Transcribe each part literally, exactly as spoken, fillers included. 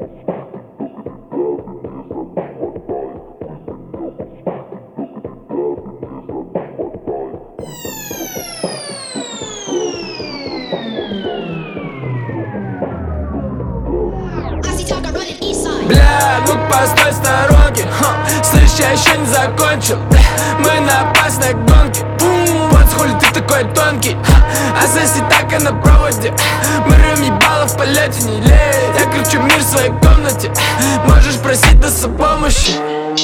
Бля, ну постой в сторонке, ха. Слышь, я еще не закончил, бля. Мы на опасной гонке. Вот с хули ты такой тонкий, ха. А соси так и на проводе. Мы рвем ебало в полете, не лезь. Я кручу мир в своей комнате. Можешь просить нас о помощи.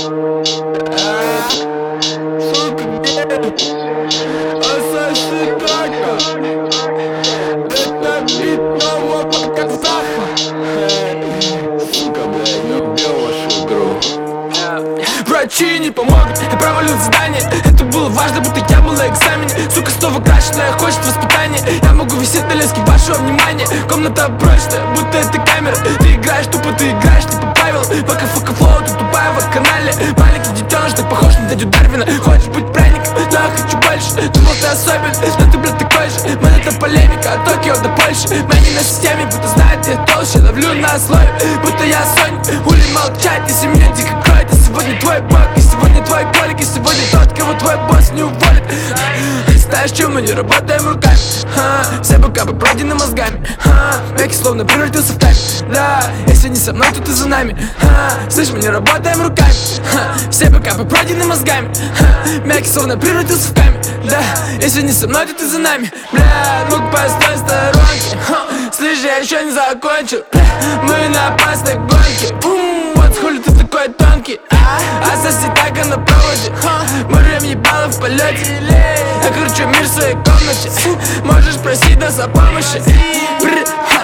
Сука, где? А соси так. Это бит нового казаха. Врачи не помогут, я провалил задание. Это было важно, будто я был на экзамене. Сука, снова крашеная, хочет воспитания. Я могу висеть на леске вашего внимания. Комната прочная, будто это камера. Ты играешь тупо, ты играешь типа Павел. Пока фока флоу, ты тупая в канале. Маленький детеныш, так похож на дядю Дарвина. Хочешь быть правильником, но я хочу больше. Думал, ты особенный, но ты, блядь, такой же. Man, это полемика от Токио до Польши. Мэни на системе, будто знает, я толще. Ловлю на слове, будто я Соня. Хули молчать, если меня дико кроет. И сегодня твой бог, и сегодня твой коллег. И сегодня тот, кого твой босс не уволит. Знаешь, чем мы не работаем руками, ха. Все пока бы пройдены мозгами, ха. Веки словно превратился в тайм. Да, если не со мной, то ты за нами, ха. Слышь, мы не работаем руками, ха. Все пока бы пройдены мозгами, ха. Веки словно превратился в камень. Да, если не со мной, то ты за нами. Бля, ну-ка постой в сторонке, ха. Слышь, я еще не закончил, бля. Мы на опасной гонке. Бум, вот с хули ты такой тонкий, а, а соси так и на проводе, ха. Мы рвем ебало в полете. Я кручу мир в своей комнате. Можешь просить нас о помощи.